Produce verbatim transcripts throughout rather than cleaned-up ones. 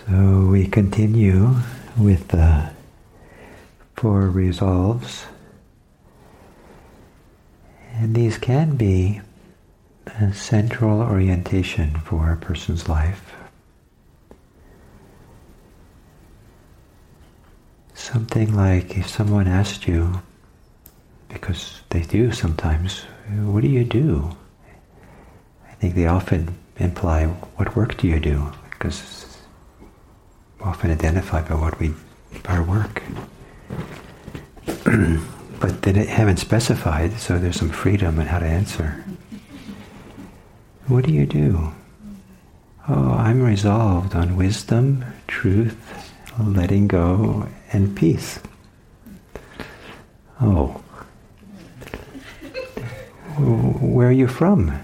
So we continue with the four resolves, and these can be a central orientation for a person's life. Something like if someone asked you, because they do sometimes, what do you do? I think they often imply, what work do you do? Because we often identify by what we, our work. But they haven't specified, so there's some freedom in how to answer. What do you do? Oh, I'm resolved on wisdom, truth, letting go, and peace. Oh. Where are you from?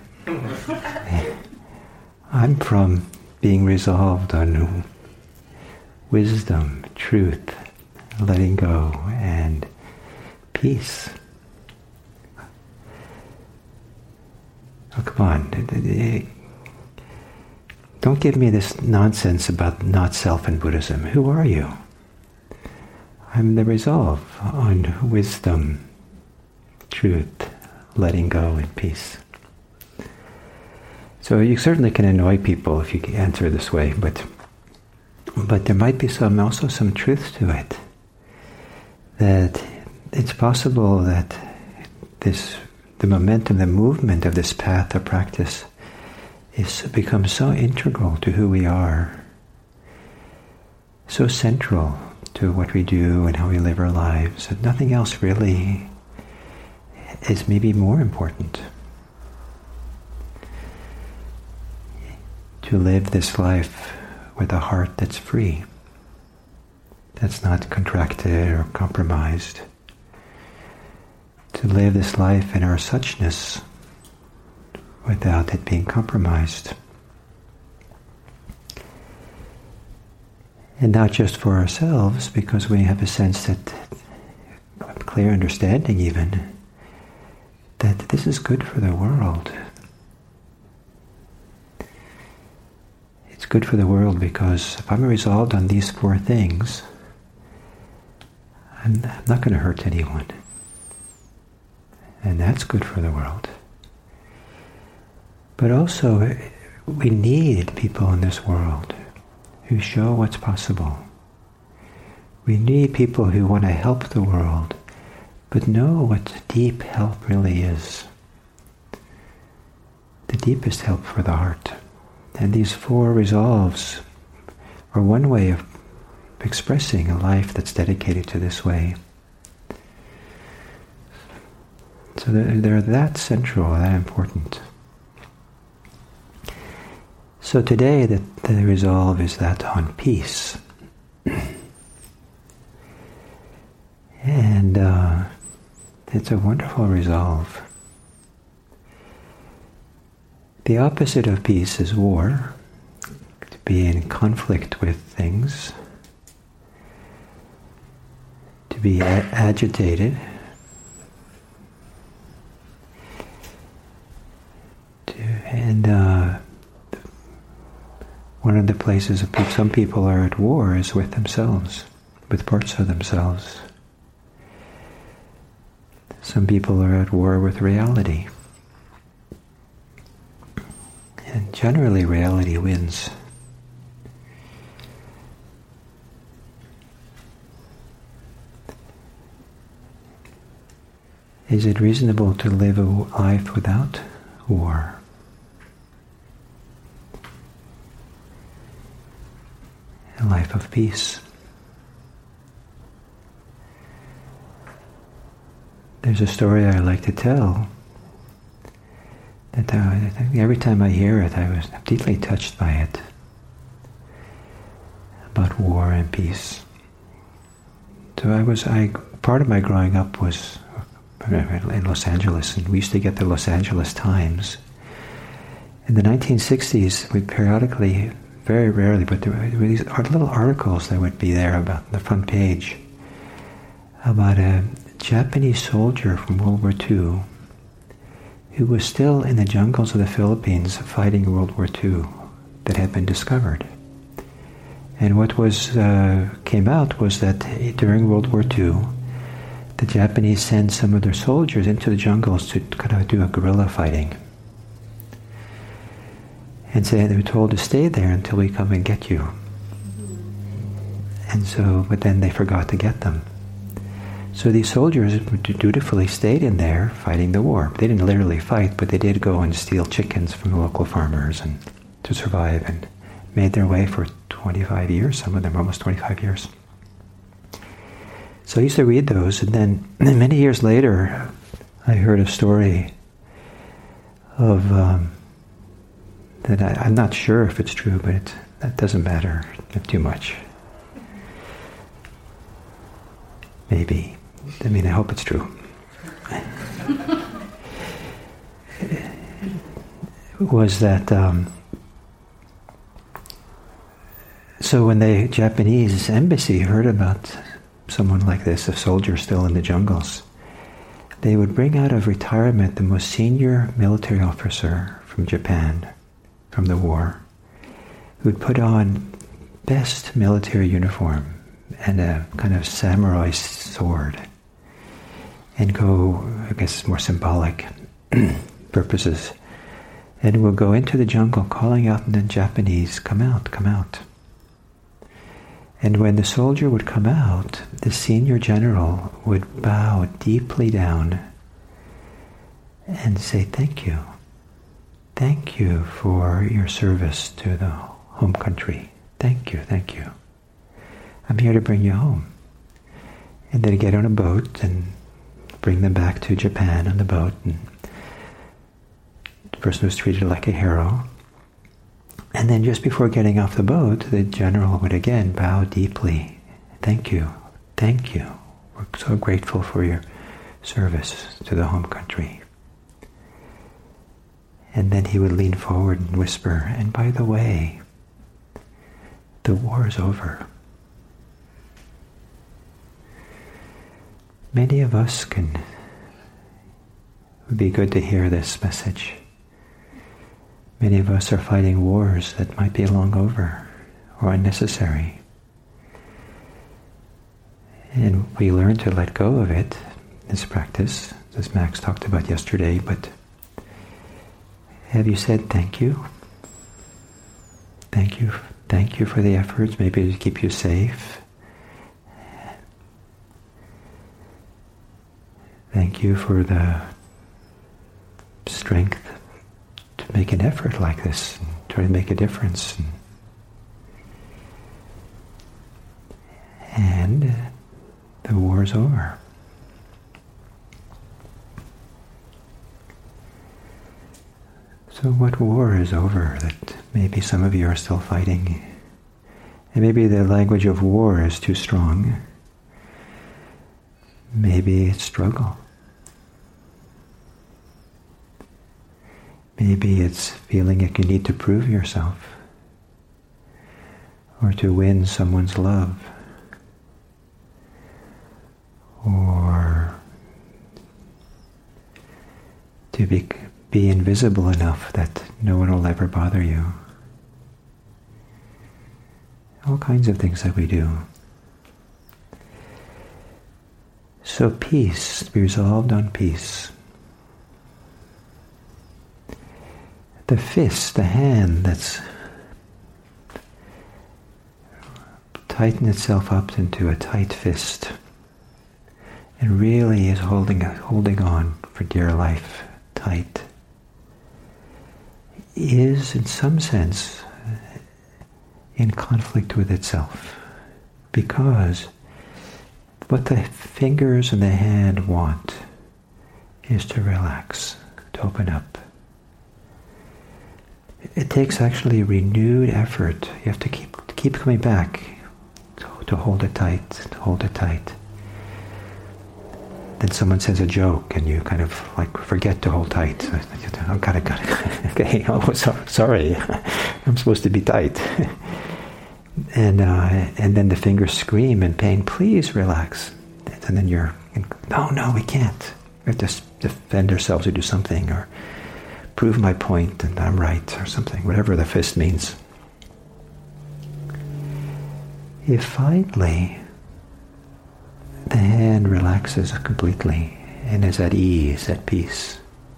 I'm from being resolved on wisdom, truth, letting go, and peace. Oh, come on. Don't give me this nonsense about not self in Buddhism. Who are you? I'm the resolve on wisdom, truth, letting go, and peace. So you certainly can annoy people if you answer this way, but but there might be some also some truth to it. That it's possible that this the momentum, the movement of this path of practice is becomes so integral to who we are, so central to what we do and how we live our lives, that nothing else really is maybe more important. To live this life with a heart that's free, that's not contracted or compromised. To live this life in our suchness without it being compromised. And not just for ourselves, because we have a sense that, a clear understanding even, that this is good for the world. It's good for the world because if I'm resolved on these four things, I'm not going to hurt anyone. And that's good for the world. But also, we need people in this world who show what's possible. We need people who want to help the world, but know what deep help really is. The deepest help for the heart. And these four resolves are one way of expressing a life that's dedicated to this way. So they're, they're that central, that important. So today the, the resolve is that on peace. And uh, it's a wonderful resolve. The opposite of peace is war, to be in conflict with things, to be a- agitated, to, and uh, one of the places of pe- some people are at war is with themselves, with parts of themselves. Some people are at war with reality. And generally reality wins. Is it reasonable to live a life without war? A life of peace. There's a story I like to tell that I think every time I hear it, I was deeply touched by it, about war and peace. So I was, I part of my growing up was in Los Angeles, and we used to get the Los Angeles Times. In the nineteen sixties, we periodically, very rarely, but there were these little articles that would be there about the front page about a Japanese soldier from World War Two who was still in the jungles of the Philippines fighting World War Two that had been discovered. And what was uh, came out was that during World War Two, the Japanese sent some of their soldiers into the jungles to kind of do a guerrilla fighting. And so they were told to stay there until we come and get you. And so, but then they forgot to get them. So these soldiers dutifully stayed in there fighting the war. They didn't literally fight, but they did go and steal chickens from the local farmers and to survive, and made their way for twenty-five years, some of them almost twenty-five years. So I used to read those, and then many years later, I heard a story of, um, that I, I'm not sure if it's true, but it, that doesn't matter too much. Maybe. I mean, I hope it's true. Was that, um, so when the Japanese embassy heard about someone like this, a soldier still in the jungles, they would bring out of retirement the most senior military officer from Japan, from the war, who would put on best military uniform and a kind of samurai sword, and go, I guess more symbolic purposes, and will go into the jungle calling out in the Japanese, "Come out, come out." And when the soldier would come out, the senior general would bow deeply down and say, "Thank you. Thank you for your service to the home country. Thank you, thank you. I'm here to bring you home." And then get on a boat and bring them back to Japan on the boat. And the person was treated like a hero. And then just before getting off the boat, the general would again bow deeply. "Thank you, thank you. We're so grateful for your service to the home country." And then he would lean forward and whisper, "And by the way, the war is over." Many of us can, it would be good to hear this message. Many of us are fighting wars that might be long over or unnecessary. And we learn to let go of it, this practice, as Max talked about yesterday, but have you said thank you? Thank you, thank you for the efforts, maybe to keep you safe. Thank you for the strength to make an effort like this, and try to make a difference. And the war is over. So what war is over that maybe some of you are still fighting? And maybe the language of war is too strong. Maybe it's struggle. Maybe it's feeling like you need to prove yourself, or to win someone's love, or to be, be invisible enough that no one will ever bother you. All kinds of things that we do. So peace, be resolved on peace. The fist, the hand that's tightened itself up into a tight fist and really is holding holding on for dear life, tight, is in some sense in conflict with itself, because what the fingers and the hand want is to relax, to open up. It takes actually renewed effort. You have to keep keep coming back to, to hold it tight, to hold it tight. Then someone says a joke, and you kind of like forget to hold tight. Oh, got it, got it. Okay, oh, so, sorry, I'm supposed to be tight. And uh, and then the fingers scream in pain, "Please relax." And then you're, no, no, we can't. We have to defend ourselves or do something, or prove my point and I'm right, or something, whatever the fist means. if finally the hand relaxes completely and is at ease, at peace,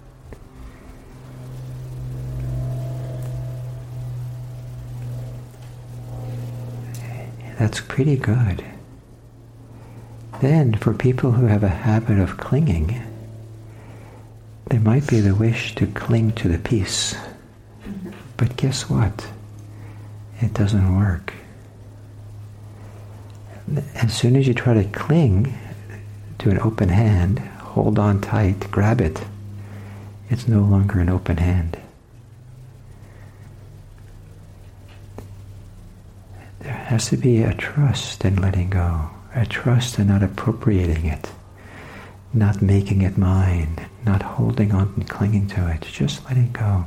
that's pretty good. Then, for people who have a habit of clinging, there might be the wish to cling to the peace. But guess what? It doesn't work. As soon as you try to cling to an open hand, hold on tight, grab it, it's no longer an open hand. There has to be a trust in letting go, a trust in not appropriating it, not making it mine, not holding on and clinging to it, just letting go.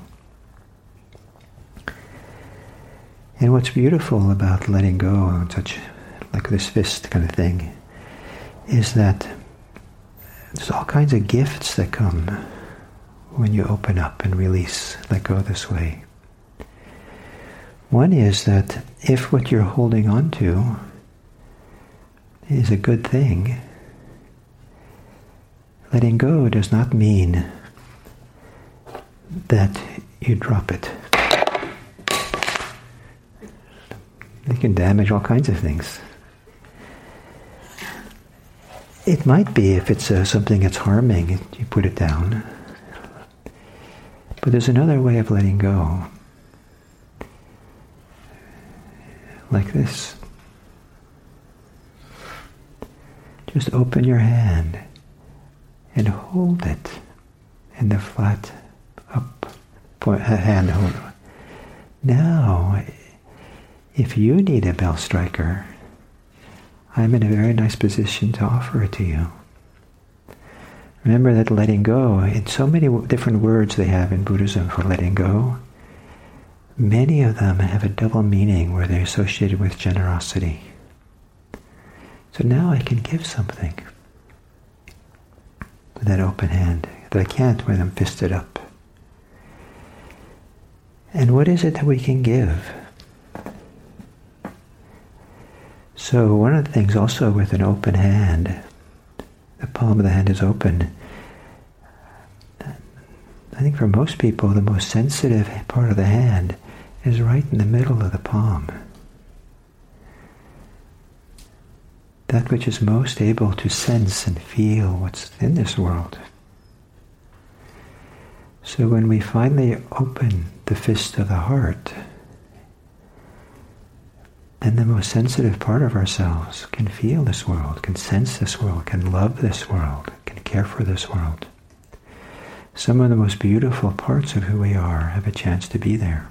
And what's beautiful about letting go, such like this fist kind of thing, is that there's all kinds of gifts that come when you open up and release, let go this way. One is that if what you're holding on to is a good thing, letting go does not mean that you drop it. It can damage all kinds of things. It might be if it's uh, something that's harming, you put it down. But there's another way of letting go. Like this. Just open your hand and hold it in the flat up point, hand hold. Now, if you need a bell striker, I'm in a very nice position to offer it to you. Remember that letting go, in so many different words they have in Buddhism for letting go, many of them have a double meaning where they're associated with generosity. So now I can give something with that open hand that I can't when I'm fisted up. And what is it that we can give? So one of the things also with an open hand, the palm of the hand is open. I think for most people the most sensitive part of the hand is right in the middle of the palm. That which is most able to sense and feel what's in this world. So when we finally open the fist of the heart, then the most sensitive part of ourselves can feel this world, can sense this world, can love this world, can care for this world. Some of the most beautiful parts of who we are have a chance to be there.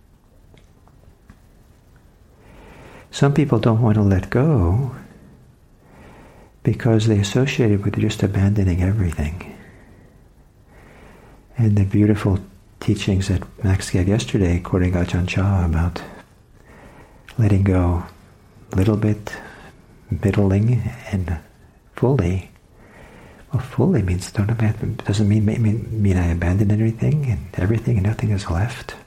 Some people don't want to let go because they associate it with just abandoning everything. And the beautiful teachings that Max gave yesterday, quoting Ajahn Chah, about letting go a little bit, middling, and fully. Well, fully means don't abandon, doesn't mean, mean mean I abandon everything and everything and nothing is left.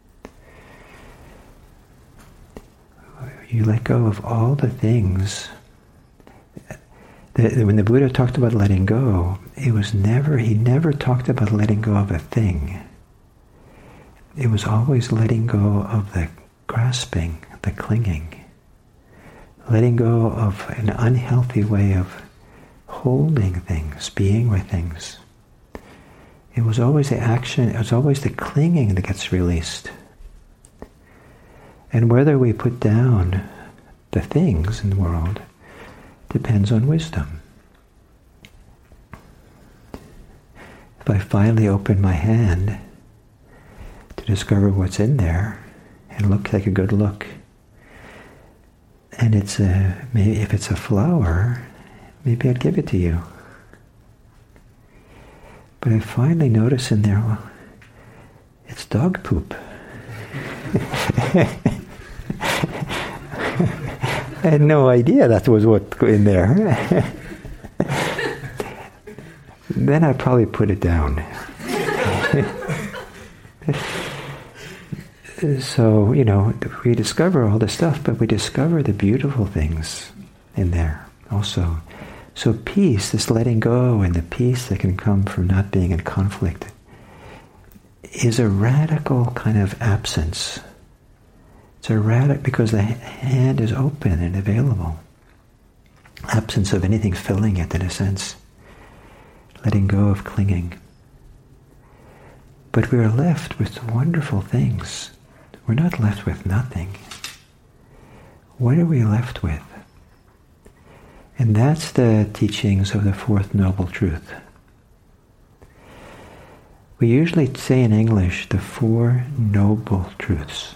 You let go of all the things. The, when the Buddha talked about letting go, it was never, he never talked about letting go of a thing. It was always letting go of the grasping, the clinging. Letting go of an unhealthy way of holding things, being with things. It was always the action, it was always the clinging that gets released. And whether we put down the things in the world depends on wisdom. If I finally open my hand to discover what's in there and look, take a good look, and it's a, maybe if it's a flower, maybe I'd give it to you. But I finally notice in there, well, it's dog poop. I had no idea that was what in there. Then I'd probably put it down. so, you know, we discover all this stuff, but we discover the beautiful things in there also. So peace, this letting go and the peace that can come from not being in conflict, is a radical kind of absence. It's a radical, because the hand is open and available. Absence of anything filling it, in a sense. Letting go of clinging. But we are left with wonderful things. We're not left with nothing. What are we left with? And that's the teachings of the Fourth Noble Truth. We usually say in English the Four Noble Truths.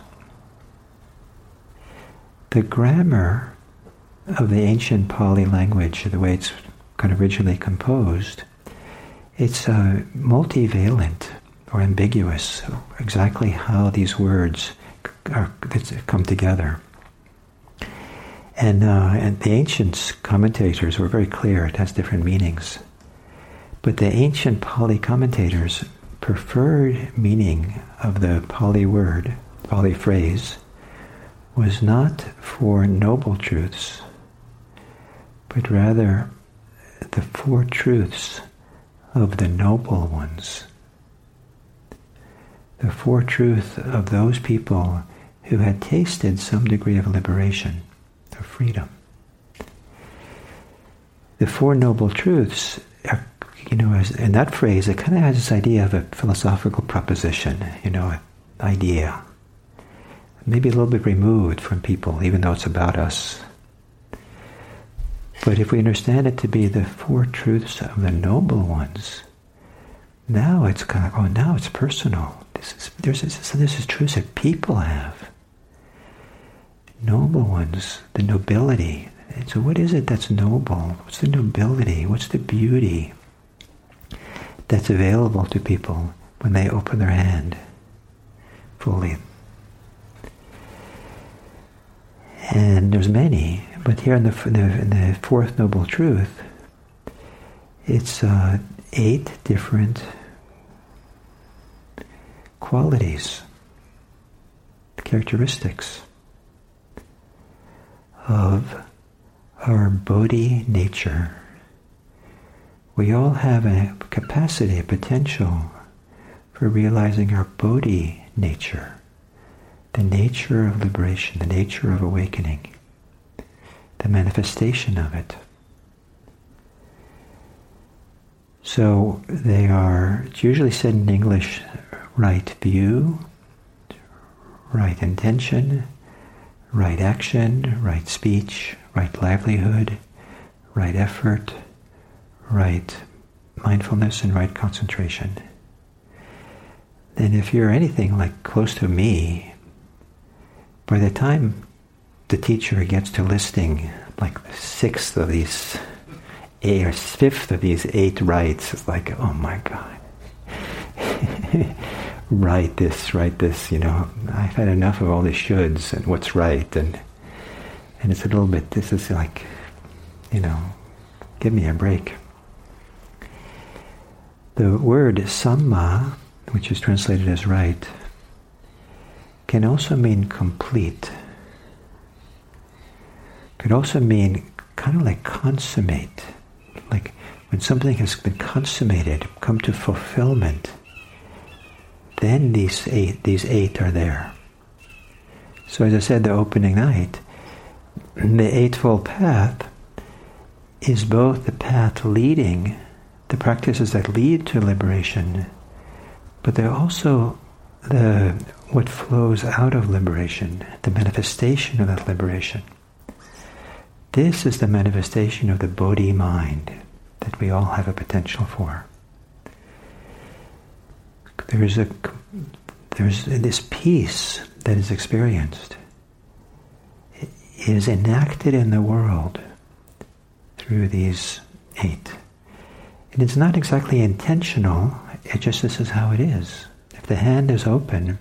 The grammar of the ancient Pali language, the way it's kind of originally composed, it's uh, multivalent or ambiguous, exactly how these words are, come together. And, uh, and the ancient commentators were very clear, it has different meanings. But the ancient Pali commentators' preferred meaning of the Pali word, Pali phrase, was not four noble truths, but rather the four truths of the noble ones. The four truths of those people who had tasted some degree of liberation, of freedom. The Four Noble Truths, are, you know, as, in that phrase, it kind of has this idea of a philosophical proposition, you know, an idea. Maybe a little bit removed from people, even though it's about us. But if we understand it to be the four truths of the noble ones, now it's kind of, oh, now it's personal. This is, there's this, this is truths that people have. Noble ones, the nobility. And so what is it that's noble? What's the nobility? What's the beauty that's available to people when they open their hand fully? And there's many, but here in the, in the, in the Fourth Noble Truth, it's uh, eight different qualities, characteristics of our Bodhi nature. We all have a capacity, a potential for realizing our Bodhi nature, the nature of liberation, the nature of awakening, the manifestation of it. So they are, it's usually said in English, right view, right intention, right action, right speech, right livelihood, right effort, right mindfulness, and right concentration. And if you're anything like close to me, by the time the teacher gets to listing like the sixth of these, eight or fifth of these eight rights, it's like, oh my God. Right this, right this, you know. I've had enough of all the shoulds and what's right, and and it's a little bit, this is like, you know, give me a break. The word samma, which is translated as right, can also mean complete. Could also mean kind of like consummate, like when something has been consummated, come to fulfillment, then these eight, these eight are there. So as I said the opening night, the Eightfold Path is both the path leading, the practices that lead to liberation, but they're also the what flows out of liberation, the manifestation of that liberation. This is the manifestation of the Bodhi mind that we all have a potential for. There's a there's this peace that is experienced. It is enacted in the world through these eight. And it's not exactly intentional, it just this is how it is. If the hand is open,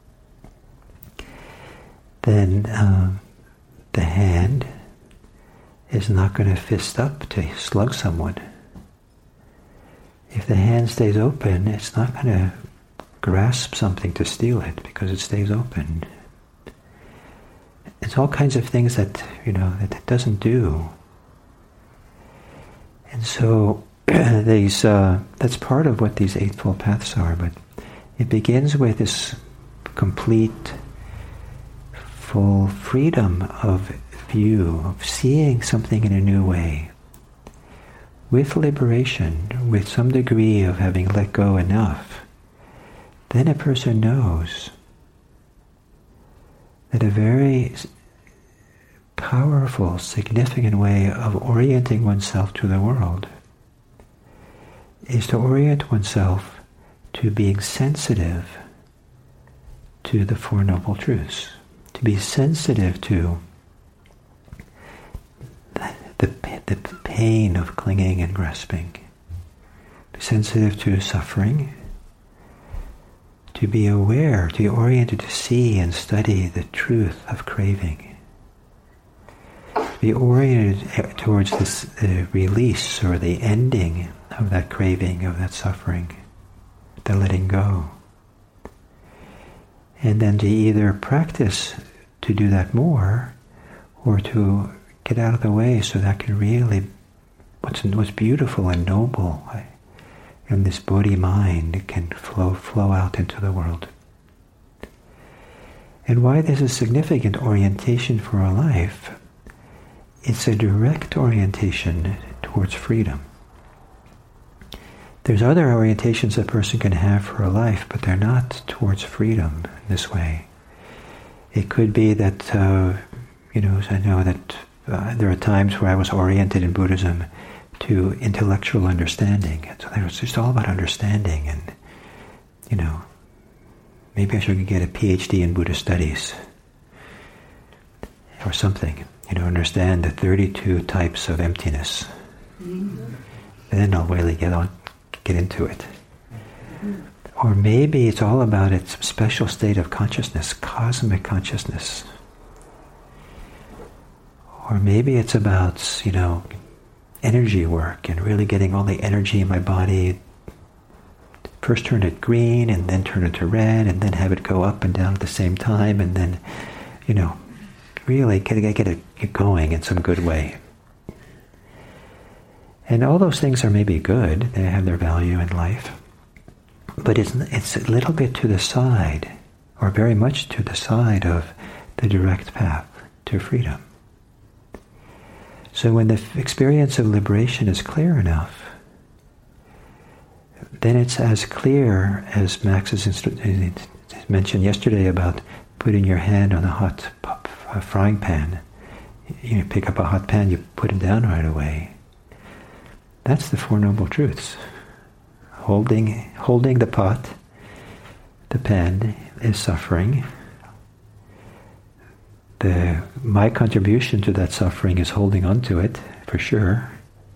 then uh, the hand is not going to fist up to slug someone. If the hand stays open, it's not going to grasp something to steal it because it stays open. It's all kinds of things that, you know, that it doesn't do. And so these uh, that's part of what these Eightfold Paths are, but it begins with this complete, full freedom of view, of seeing something in a new way. With liberation, with some degree of having let go enough, then a person knows that a very powerful, significant way of orienting oneself to the world is to orient oneself to being sensitive to the Four Noble Truths, to be sensitive to the, the pain of clinging and grasping, be sensitive to suffering, to be aware, to be oriented to see and study the truth of craving, to be oriented towards this uh, release or the ending of that craving, of that suffering, the letting go. And then to either practice to do that more, or to get out of the way so that can really, what's, what's beautiful and noble in this Bodhi mind can flow, flow out into the world. And why this is significant orientation for our life, it's a direct orientation towards freedom. There's other orientations a person can have for a life, but they're not towards freedom in this way. It could be that, uh, you know, I know that uh, there are times where I was oriented in Buddhism to intellectual understanding. And so it was just all about understanding, and, you know, maybe I should get a P H D in Buddhist studies or something, you know, understand the thirty-two types of emptiness. Mm-hmm. And then I'll really get on, get into it. Or maybe it's all about its special state of consciousness, cosmic consciousness. Or maybe it's about, you know, energy work and really getting all the energy in my body, first turn it green and then turn it to red and then have it go up and down at the same time, and then, you know, really get, get, get it going in some good way. And all those things are maybe good, they have their value in life, but it's, it's a little bit to the side, or very much to the side of the direct path to freedom. So when the experience of liberation is clear enough, then it's as clear as Max has instru- mentioned yesterday about putting your hand on a hot a frying pan. You pick up a hot pan, you put it down right away. That's the Four Noble Truths. Holding, holding the pot, the pan, is suffering. The, my contribution to that suffering is holding on to it, for sure.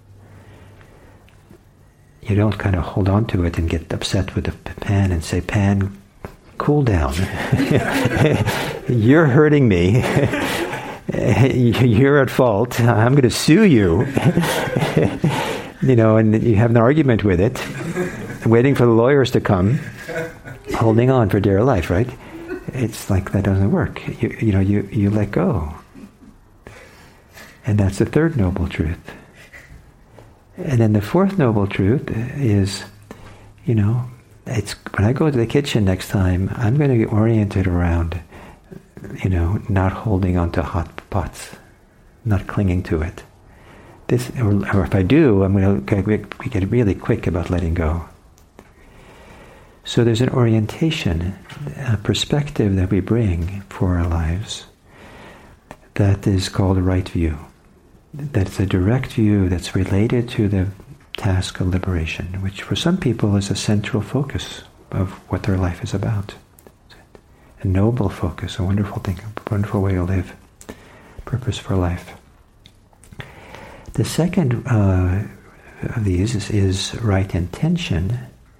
You don't kind of hold on to it and get upset with the pan and say, "Pan, cool down. You're hurting me. You're at fault. I'm going to sue you." You know, and you have an argument with it, waiting for the lawyers to come, holding on for dear life, right? It's like that doesn't work. You, you know, you, you let go. And that's the third noble truth. And then the fourth noble truth is, you know, it's when I go to the kitchen next time, I'm going to get oriented around, you know, not holding on to hot pots, not clinging to it. This, or, or if I do, I'm going to get really quick about letting go. So there's an orientation, a perspective that we bring for our lives that is called a right view. That's a direct view that's related to the task of liberation, which for some people is a central focus of what their life is about. A noble focus, a wonderful thing, a wonderful way to live, purpose for life. The second uh, of these is, is right intention.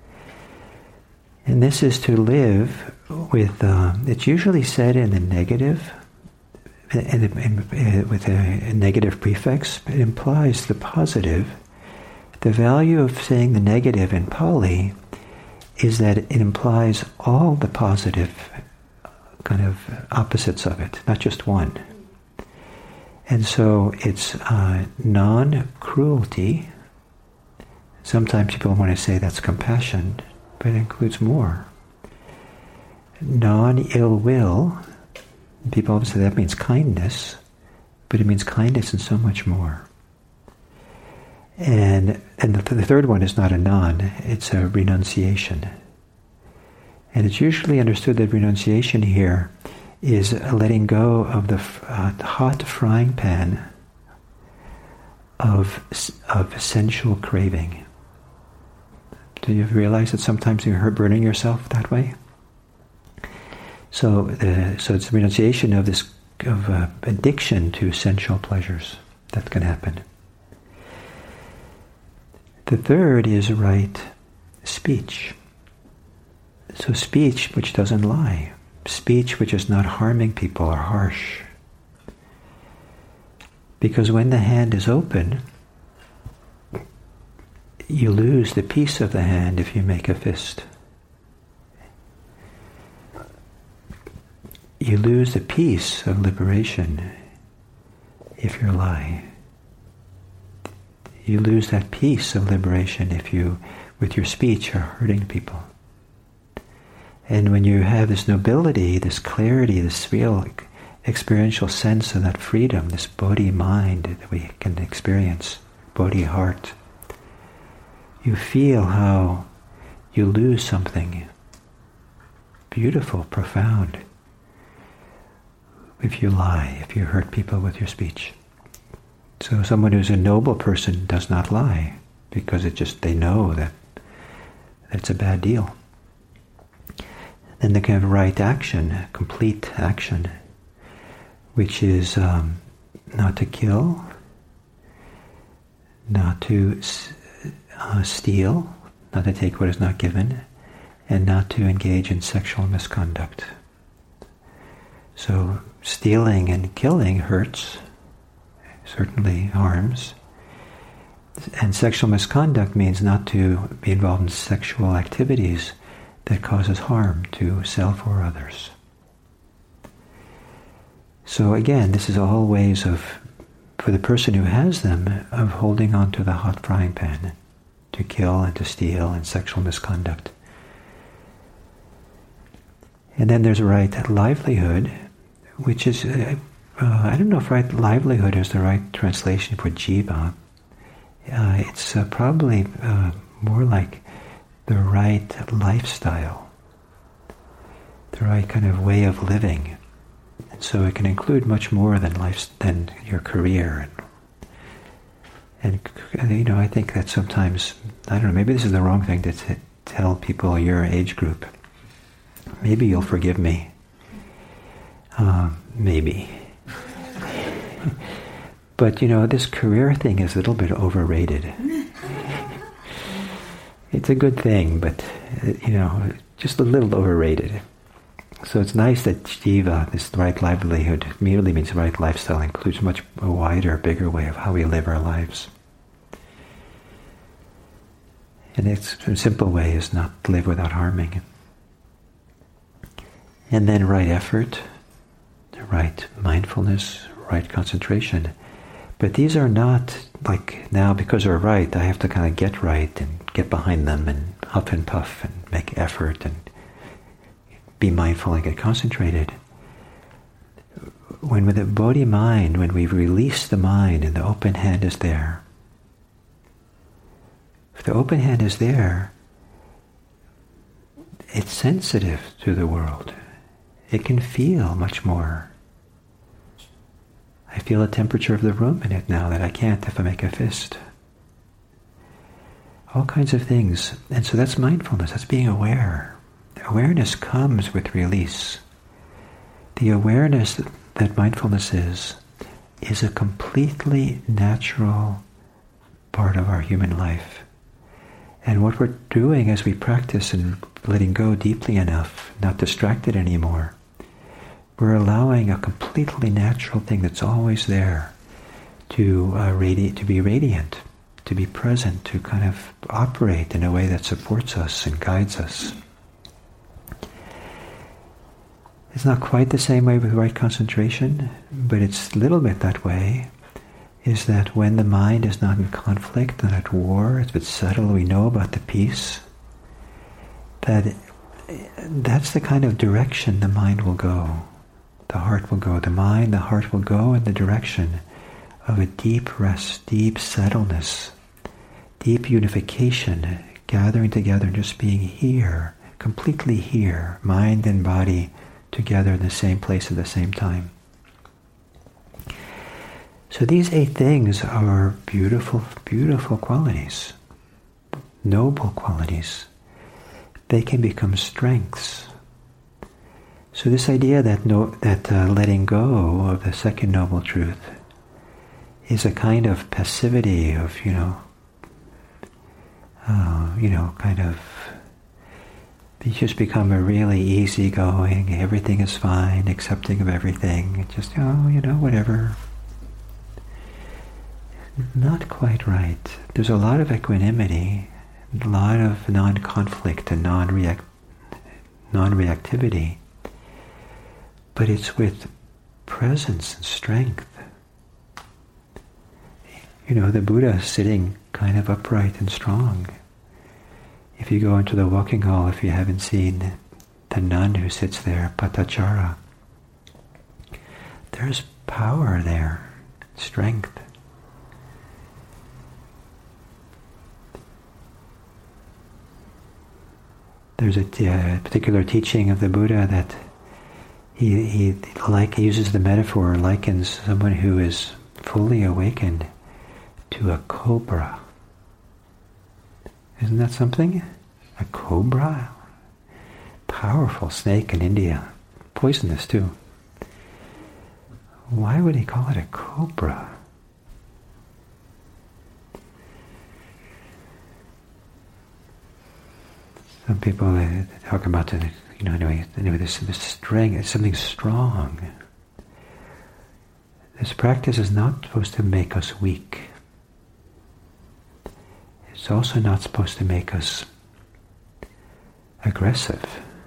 And this is to live with, uh, it's usually said in the negative, in, in, in, with a, a negative prefix. It implies the positive. The value of saying the negative in Pali is that it implies all the positive kind of opposites of it, not just one. And so it's uh, non-cruelty. Sometimes people want to say that's compassion, but it includes more. Non-ill will. People often say that means kindness, but it means kindness and so much more. And and the, th- the third one is not a non, it's a renunciation. And it's usually understood that renunciation here is letting go of the uh, hot frying pan of of sensual craving. Do you realize that sometimes you're burning yourself that way? So, uh, so it's renunciation of this of uh, addiction to sensual pleasures that can happen. The third is right speech. So speech which doesn't lie. Speech which is not harming people or harsh. Because when the hand is open, you lose the peace of the hand if you make a fist. You lose the peace of liberation if you lie. You lose that peace of liberation if you, with your speech, are hurting people. And when you have this nobility, this clarity, this real experiential sense of that freedom, this bodhi-mind that we can experience, bodhi-heart, you feel how you lose something beautiful, profound, if you lie, if you hurt people with your speech. So someone who's a noble person does not lie, because it just, they know that it's a bad deal. Then they can have right action, complete action, which is um, not to kill, not to uh, steal, not to take what is not given, and not to engage in sexual misconduct. So stealing and killing hurts, certainly harms. And sexual misconduct means not to be involved in sexual activities that causes harm to self or others. So again, this is all ways of, for the person who has them, of holding on to the hot frying pan, to kill and to steal and sexual misconduct. And then there's right livelihood, which is, uh, uh, I don't know if right livelihood is the right translation for jiva. Uh, it's uh, probably uh, more like the right lifestyle, the right kind of way of living. And so it can include much more than life, than your career. And, and you know, I think that sometimes, I don't know, maybe this is the wrong thing to t- tell people your age group. Maybe you'll forgive me. Uh, maybe. But, you know, this career thing is a little bit overrated. It's a good thing, but, you know, just a little overrated. So it's nice that jiva, this right livelihood, merely means right lifestyle, includes much a wider, bigger way of how we live our lives. And it's, a simple way is not to live without harming. And then right effort, right mindfulness, right concentration. But these are not like, now because they're right, I have to kind of get right and get behind them and huff and puff and make effort and be mindful and get concentrated. When with the bodhi mind, when we release the mind and the open hand is there, if the open hand is there, it's sensitive to the world. It can feel much more. I feel the temperature of the room in it now that I can't if I make a fist. All kinds of things. And so that's mindfulness, that's being aware. Awareness comes with release. The awareness that, that mindfulness is, is a completely natural part of our human life. And what we're doing as we practice and letting go deeply enough, not distracted anymore, we're allowing a completely natural thing that's always there to uh, radi- to be radiant. to be present, to kind of operate in a way that supports us and guides us. It's not quite the same way with right concentration, but it's a little bit that way, is that when the mind is not in conflict and at war, if it's settled, we know about the peace, that that's the kind of direction the mind will go, the heart will go. The mind, the heart will go in the direction of a deep rest, deep settledness, deep unification, gathering together, just being here, completely here, mind and body together in the same place at the same time. So these eight things are beautiful, beautiful qualities, noble qualities. They can become strengths. So this idea that no, that uh, letting go of the second noble truth is a kind of passivity of, you know, uh, you know, kind of, you just become a really easygoing, everything is fine, accepting of everything, just, oh, you know, whatever. Not quite right. There's a lot of equanimity, a lot of non-conflict and non-react, non-reactivity, but it's with presence and strength. You know, the Buddha is sitting kind of upright and strong. If you go into the walking hall, if you haven't seen the nun who sits there, Patachara, there's power there, strength. There's a uh, particular teaching of the Buddha that he, he like he uses the metaphor, likens someone who is fully awakened to a cobra. Isn't that something? A cobra? Powerful snake in India. Poisonous too. Why would he call it a cobra? Some people uh, talk about the, you know, anyway, anyway, this, this strength, it's something strong. This practice is not supposed to make us weak. It's also not supposed to make us aggressive.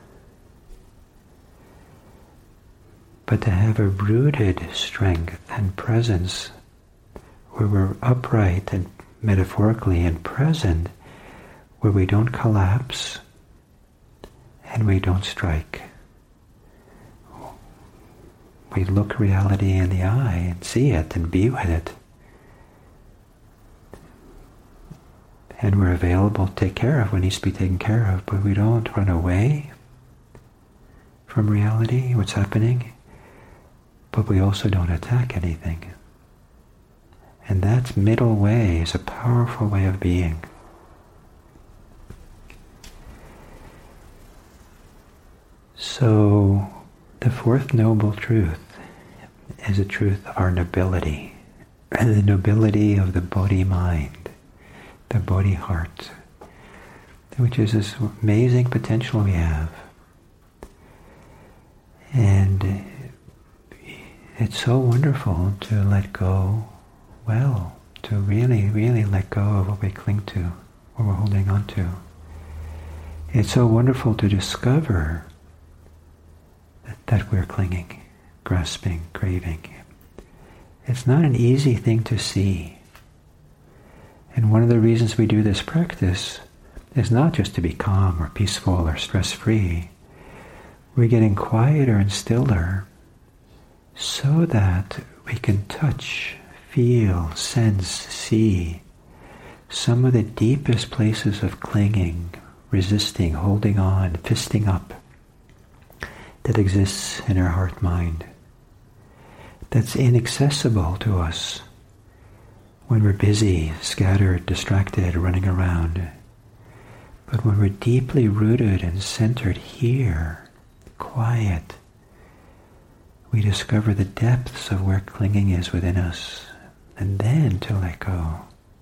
But to have a rooted strength and presence where we're upright and metaphorically and present, where we don't collapse and we don't strike. We look reality in the eye and see it and be with it. And we're available to take care of what needs to be taken care of, but we don't run away from reality, what's happening, but we also don't attack anything. And that middle way is a powerful way of being. So, the fourth noble truth is the truth of our nobility, and the nobility of the Bodhi-mind, the Bodhi-heart, which is this amazing potential we have. And it's so wonderful to let go well, to really, really let go of what we cling to, what we're holding on to. It's so wonderful to discover that, that we're clinging, grasping, craving. It's not an easy thing to see. And one of the reasons we do this practice is not just to be calm or peaceful or stress-free. We're getting quieter and stiller so that we can touch, feel, sense, see some of the deepest places of clinging, resisting, holding on, fisting up that exists in our heart-mind, that's inaccessible to us when we're busy, scattered, distracted, running around. But when we're deeply rooted and centered here, quiet, we discover the depths of where clinging is within us, and then to let go,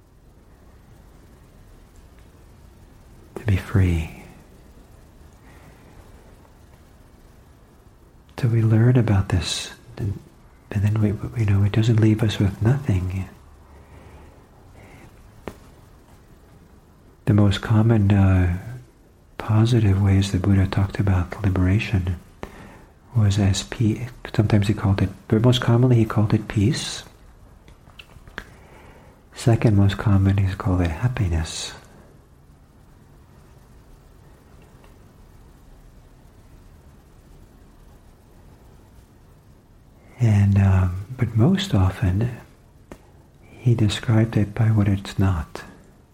to be free. So we learn about this, and, and then we, you know, it doesn't leave us with nothing. the most common uh, positive ways the Buddha talked about liberation was as peace. Sometimes he called it, but most commonly he called it peace. Second most common, he's called it happiness. And um, but most often, he described it by what it's not.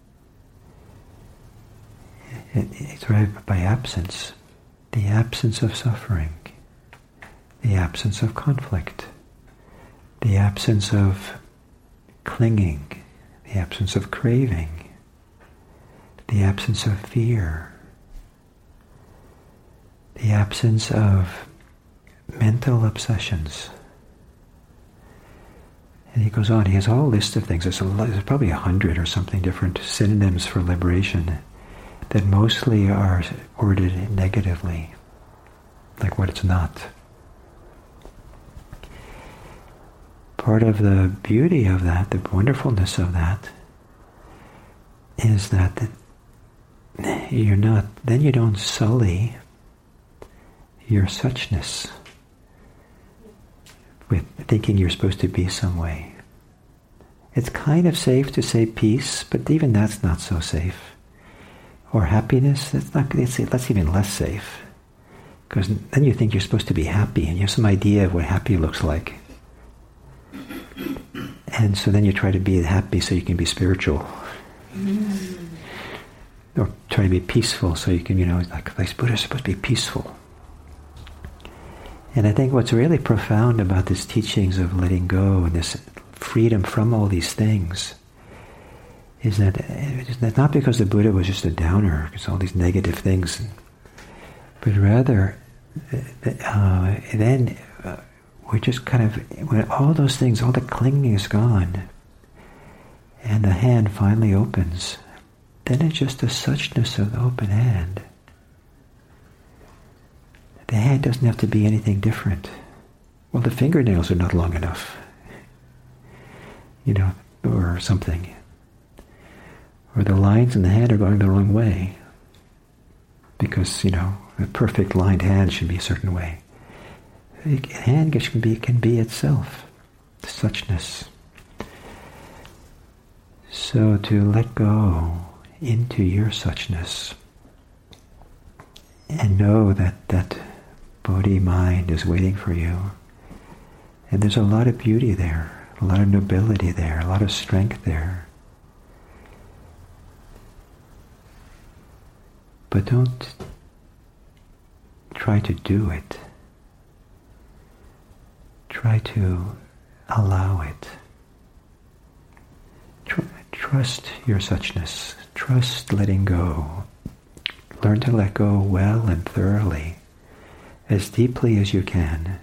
It, it's right by absence, the absence of suffering, the absence of conflict, the absence of clinging, the absence of craving, the absence of fear, the absence of mental obsessions. And he goes on, he has a whole list of things. There's, a lot, there's probably a hundred or something different synonyms for liberation that mostly are worded negatively, like what it's not. Part of the beauty of that, the wonderfulness of that, is that you're not, then you don't sully your suchness with thinking you're supposed to be some way. It's kind of safe to say peace, but even that's not so safe. Or happiness, that's not. It's, that's even less safe, because then you think you're supposed to be happy, and you have some idea of what happy looks like. And so then you try to be happy so you can be spiritual. Mm. Or try to be peaceful so you can, you know, like, like Buddha's supposed to be peaceful. And I think what's really profound about these teachings of letting go and this freedom from all these things is that it's not because the Buddha was just a downer, because all these negative things, but rather uh, then uh, we're just kind of, when all those things, all the clinging is gone, and the hand finally opens, then it's just the suchness of the open hand. The hand doesn't have to be anything different. Well, the fingernails are not long enough, you know, or something. Or the lines in the hand are going the wrong way, because, you know, a perfect lined hand should be a certain way. A hand can be, can be itself, suchness. So to let go into your suchness and know that that Bodhi mind is waiting for you. And there's a lot of beauty there, a lot of nobility there, a lot of strength there. But don't try to do it. Try to allow it. Tr- trust your suchness. Trust letting go. Learn to let go well and thoroughly, as deeply as you can,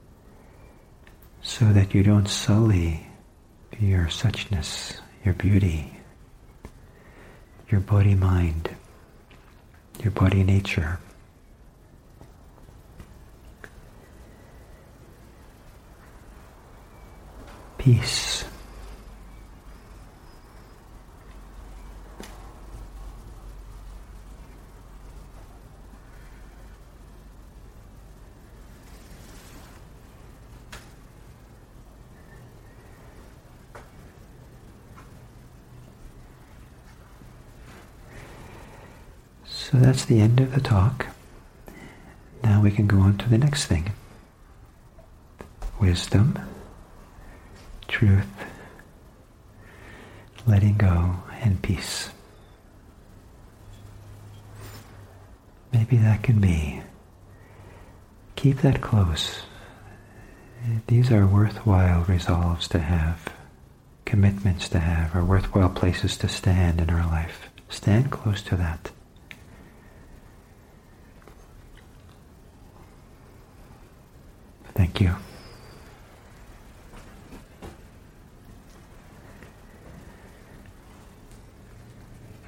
so that you don't sully your suchness, your beauty, your body mind, your body nature. Peace. So that's the end of the talk. Now we can go on to the next thing. Wisdom, truth, letting go, and peace. Maybe that can be. Keep that close. These are worthwhile resolves to have, commitments to have, or worthwhile places to stand in our life. Stand close to that. Thank you.